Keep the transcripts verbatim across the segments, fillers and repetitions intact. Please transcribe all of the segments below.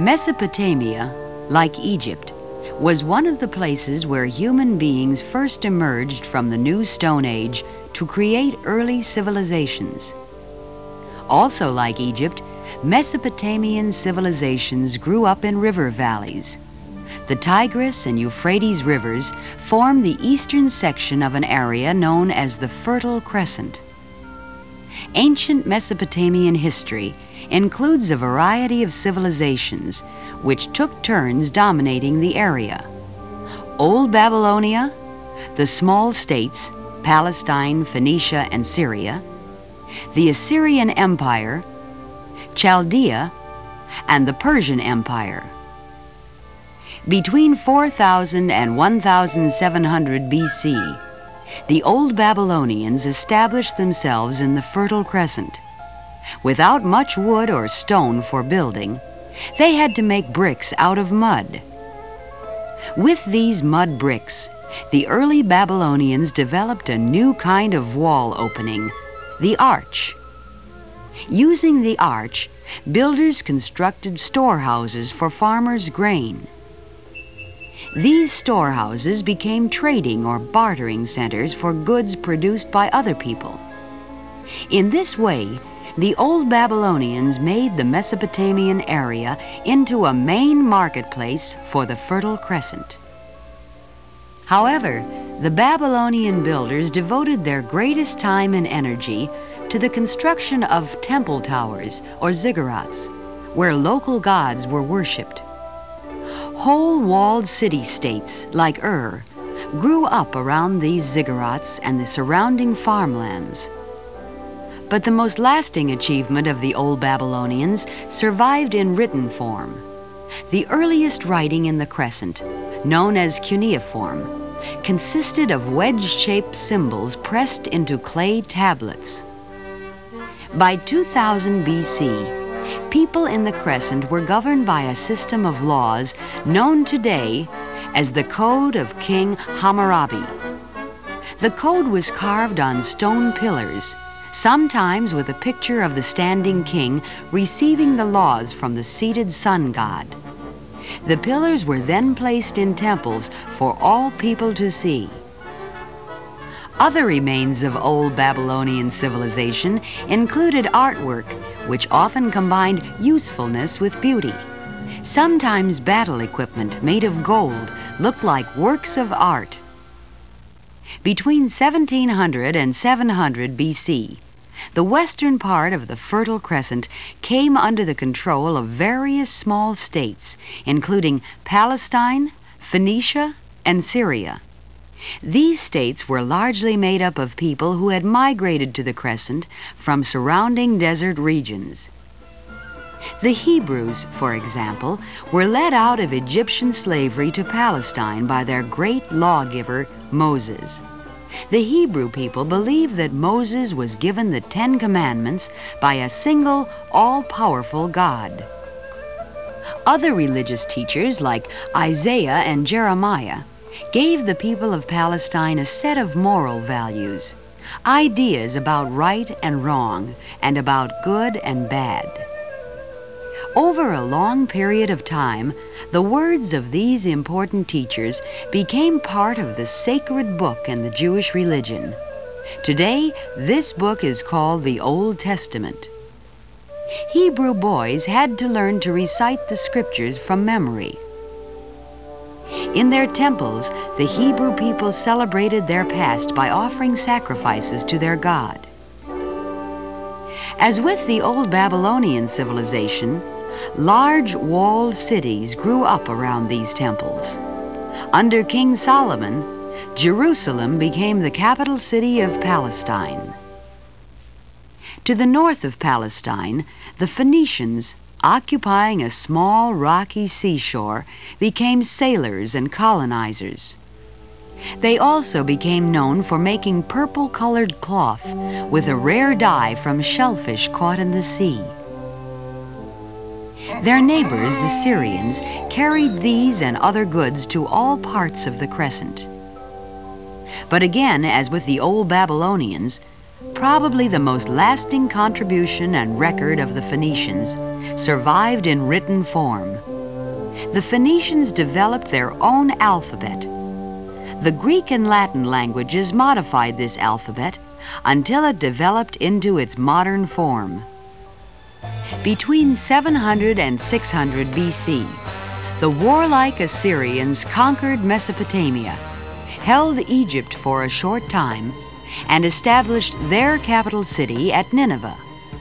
Mesopotamia, like Egypt, was one of the places where human beings first emerged from the New Stone Age to create early civilizations. Also like Egypt, Mesopotamian civilizations grew up in river valleys. The Tigris and Euphrates rivers form the eastern section of an area known as the Fertile Crescent. Ancient Mesopotamian history includes a variety of civilizations which took turns dominating the area. Old Babylonia, the small states, Palestine, Phoenicia, and Syria, the Assyrian Empire, Chaldea, and the Persian Empire. Between four thousand and one thousand seven hundred B C, the Old Babylonians established themselves in the Fertile Crescent. Without much wood or stone for building, they had to make bricks out of mud. With these mud bricks, the early Babylonians developed a new kind of wall opening, the arch. Using the arch, builders constructed storehouses for farmers' grain. These storehouses became trading or bartering centers for goods produced by other people. In this way, the Old Babylonians made the Mesopotamian area into a main marketplace for the Fertile Crescent. However, the Babylonian builders devoted their greatest time and energy to the construction of temple towers or ziggurats, where local gods were worshipped. Whole walled city-states like Ur grew up around these ziggurats and the surrounding farmlands. But the most lasting achievement of the Old Babylonians survived in written form. The earliest writing in the Crescent, known as cuneiform, consisted of wedge-shaped symbols pressed into clay tablets. By two thousand B C, people in the Crescent were governed by a system of laws known today as the Code of King Hammurabi. The code was carved on stone pillars, sometimes with a picture of the standing king receiving the laws from the seated sun god. The pillars were then placed in temples for all people to see. Other remains of Old Babylonian civilization included artwork, which often combined usefulness with beauty. Sometimes battle equipment made of gold looked like works of art. Between seventeen hundred and seven hundred B C, the western part of the Fertile Crescent came under the control of various small states, including Palestine, Phoenicia, and Syria. These states were largely made up of people who had migrated to the Crescent from surrounding desert regions. The Hebrews, for example, were led out of Egyptian slavery to Palestine by their great lawgiver, Moses. The Hebrew people believed that Moses was given the Ten Commandments by a single, all-powerful God. Other religious teachers, like Isaiah and Jeremiah, gave the people of Palestine a set of moral values, ideas about right and wrong, and about good and bad. Over a long period of time, the words of these important teachers became part of the sacred book in the Jewish religion. Today, this book is called the Old Testament. Hebrew boys had to learn to recite the scriptures from memory. In their temples, the Hebrew people celebrated their past by offering sacrifices to their God. As with the Old Babylonian civilization, large walled cities grew up around these temples. Under King Solomon, Jerusalem became the capital city of Palestine. To the north of Palestine, the Phoenicians, occupying a small rocky seashore, became sailors and colonizers. They also became known for making purple-colored cloth with a rare dye from shellfish caught in the sea. Their neighbors, the Syrians, carried these and other goods to all parts of the Crescent. But again, as with the Old Babylonians, probably the most lasting contribution and record of the Phoenicians survived in written form. the Phoenicians developed their own alphabet. The Greek and Latin languages modified this alphabet until it developed into its modern form. Between seven hundred and six hundred B C, the warlike Assyrians conquered Mesopotamia, held Egypt for a short time, and established their capital city at Nineveh.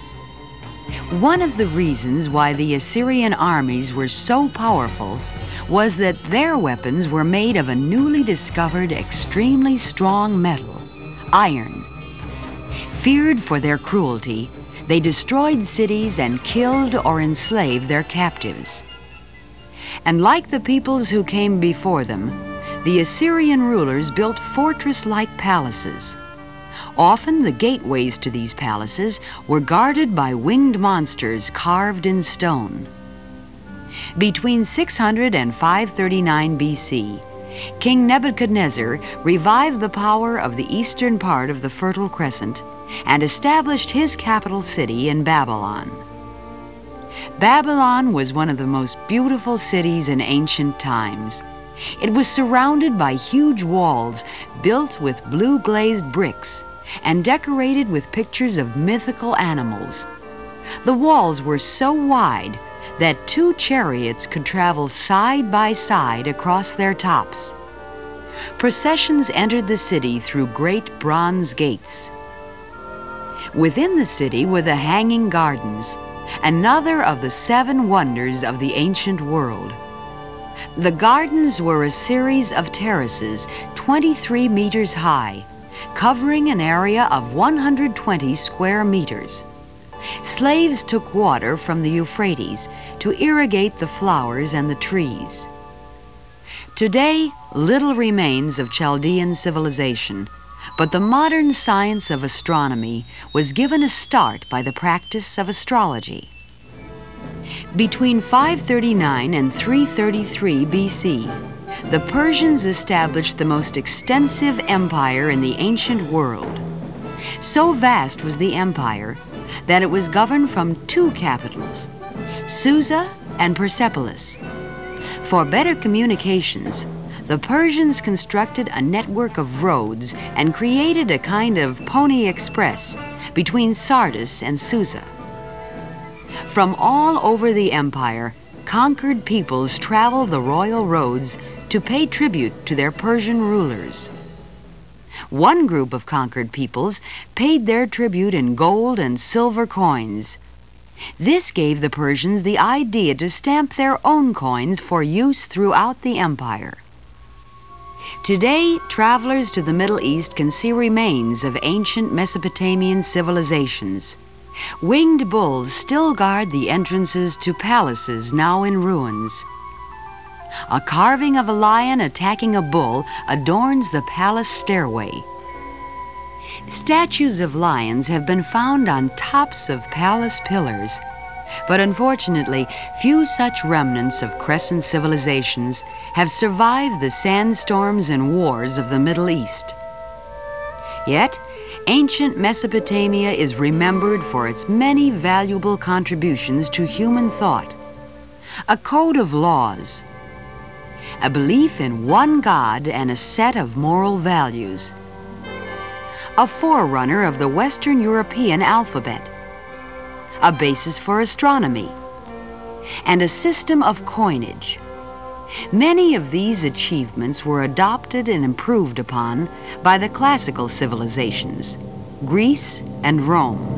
One of the reasons why the Assyrian armies were so powerful was that their weapons were made of a newly discovered extremely strong metal, iron. Feared for their cruelty, they destroyed cities and killed or enslaved their captives. And like the peoples who came before them, the Assyrian rulers built fortress-like palaces. Often the gateways to these palaces were guarded by winged monsters carved in stone. Between six hundred and five thirty-nine B C, King Nebuchadnezzar revived the power of the eastern part of the Fertile Crescent and established his capital city in Babylon. Babylon was one of the most beautiful cities in ancient times. It was surrounded by huge walls built with blue glazed bricks and decorated with pictures of mythical animals. The walls were so wide that two chariots could travel side by side across their tops. Processions entered the city through great bronze gates. Within the city were the Hanging Gardens, another of the seven wonders of the ancient world. The gardens were a series of terraces twenty-three meters high, covering an area of one hundred twenty square meters. Slaves took water from the Euphrates to irrigate the flowers and the trees. Today, little remains of Chaldean civilization, but the modern science of astronomy was given a start by the practice of astrology. Between five thirty-nine and three thirty-three B C, the Persians established the most extensive empire in the ancient world. So vast was the empire that it was governed from two capitals, Susa and Persepolis. For better communications, the Persians constructed a network of roads and created a kind of pony express between Sardis and Susa. From all over the empire, conquered peoples traveled the royal roads to pay tribute to their Persian rulers. One group of conquered peoples paid their tribute in gold and silver coins. This gave the Persians the idea to stamp their own coins for use throughout the empire. Today, travelers to the Middle East can see remains of ancient Mesopotamian civilizations. Winged bulls still guard the entrances to palaces now in ruins. A carving of a lion attacking a bull adorns the palace stairway. Statues of lions have been found on tops of palace pillars, but unfortunately, few such remnants of crescent civilizations have survived the sandstorms and wars of the Middle East. Yet, ancient Mesopotamia is remembered for its many valuable contributions to human thought. A code of laws, a belief in one God and a set of moral values, a forerunner of the Western European alphabet, a basis for astronomy, and a system of coinage. Many of these achievements were adopted and improved upon by the classical civilizations, Greece and Rome.